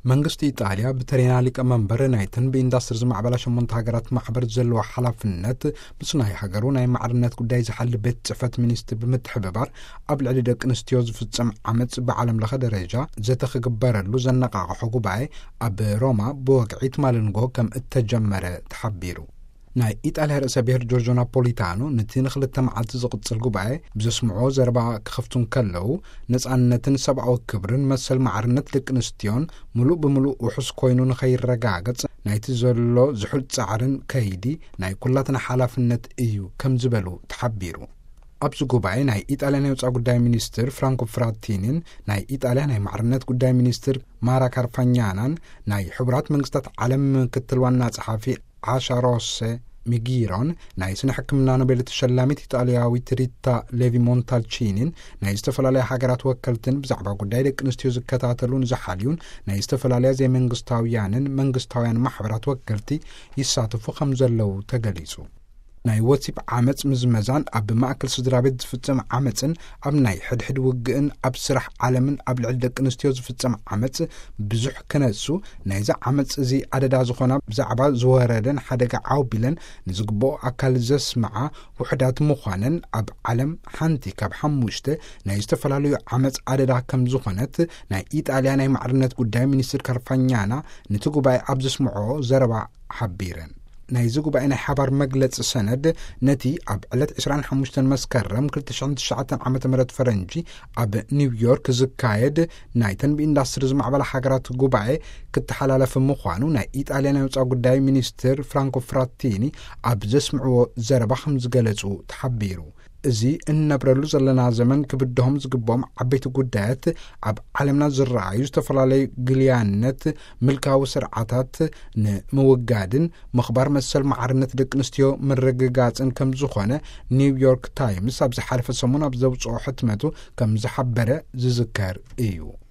መንግስት ኢጣሊያ በተሬና ሊቀመንበር ናይተን በኢንዱስትሪ ዝማዕበላ 8 ሀገራት ማሕበር ዘለዎ ሓላፍነት ምስ ናይ ሃገሩ ናይ ማዕርነት ጉዳይ ዝሓል ቤት ጽሕፈት ሚኒስትር ብምትሕብባር ኣብ ልዕሊ ደቂ ኣንስትዮ ዝፍጸም ዓመጽ ብዓለም ለኸ ደረጃ ዘተኸግበረሉ ዘነቓቕሖ ጉባኤ ኣብ ሮማ ብወግዒት ማልንጎ ከም እተጀመረ ተሓቢሩ ናይ ኢጣልያ ርእሰ ብሔር ጆርጆ ናፖሊታኖ ነቲ ንኽልተ መዓልቲ ዝቕጽል ጉባኤ ብዘስምዖ ዘረባ ክኸፍቱን ከለዉ ነጻነትን ሰብኣዊ ክብርን መሰል ማዕርነት ደቂ ኣንስትዮን ሙሉእ ብምሉእ ውሑስ ኮይኑ ንኸይረጋገጽ ናይቲ ዘሎ ዝሑል ጻዕርን ከይዲ ናይ ኩላትና ሓላፍነት እዩ ከም ዝበሉ ተሓቢሩ ኣብዚ ጉባኤ ናይ ኢጣልያ ናይ ወፃኢ ጉዳይ ሚኒስትር ፍራንኮ ፍራቲኒን ናይ ኢጣልያ ናይ ማዕርነት ጉዳይ ሚኒስትር ማራ ካርፋኛናን ናይ ሕቡራት መንግስታት ዓለም ምክትል ዋና ጸሓፊ ዓሻ ሮሴ ሚጊሮን ናይ ስነ ሕክምና ኖቤል ተሸላሚት ኢጣልያዊት ሪታ ሌቪ ሞንታልቺኒን ናይ ዝተፈላለዩ ሃገራት ወከልትን ብዛዕባ ጉዳይ ደቂ ኣንስትዮ ዝከታተሉን ዝሓልዩን ናይ ዝተፈላለያ ዘይመንግስታውያንን መንግስታውያን ማሕበራት ወከልቲ ይሳተፉ ከም ዘለው ተገሊጹ ናይ ወሲብ ዓመጽ ምዝመዛን ኣብ ማእከል ስድራ ቤት ዝፍጸም ዓመጽን ኣብ ናይ ሕድሕድ ውግእን ኣብ ስራሕ ዓለምን ኣብ ልዕሊ ደቂ ኣንስትዮ ዝፍጸም ዓመጽ ብዙሕ ክነሱ ናይዚ ዓመጽ እዚ ኣደዳ ዝኾና ብዛዕባ ዝወረደን ሓደጋ ዓውቢለን ንዝግብኦ ኣካል ዘስምዓ ውሕዳት ምዃነን ኣብ ዓለም ሓንቲ ካብ 5 ናይ ዝተፈላለዩ ዓመጽ ኣደዳ ከም ዝኾነት ናይ ኢጣልያ ናይ ማዕርነት ጉዳይ ሚኒስትር ካርፋኛና ነቲ ጉባኤ ኣብ ዘስምዖ ዘረባ ሓቢረን ናይዚ ጉባኤ ናይ ሓባር መግለጽ ሰነድ ነቲ ኣብ ዕለት 25 መስከረም 2009 ዓመተ ምህረት ፈረንጂ ኣብ ኒውዮርክ ዝካየድ ናይተን ብኢንዱስትሪ ዝማዕበላ ሃገራት ጉባኤ ክትሓላለፍ ምዃኑ ናይ ኢጣልያ ናይ ወፃኢ ጉዳይ ሚኒስትር ፍራንኮ ፍራቲኒ ኣብ ዘስምዕዎ ዘረባ ከም ዝገለጹ ተሓቢሩ እዚ እንነብረሉ ዘለና ዘመን ክብድሆም ዝግብኦም ዓበይቲ ጉዳያት ኣብ ዓለምና ዝረኣዩ ዝተፈላለዩ ግልያነት ምልካዊ ስርዓታት ንምውጋድን ምኽባር መሰል ማዕርነት ደቂ ኣንስትዮ ምርግጋጽን ከም ዝኾነ ኒውዮርክ ታይምስ ኣብ ዝሓለፈ ሰሙን ኣብ ዘውፅኦ ሕትመቱ ከም ዝሓበረ ዝዝከር እዩ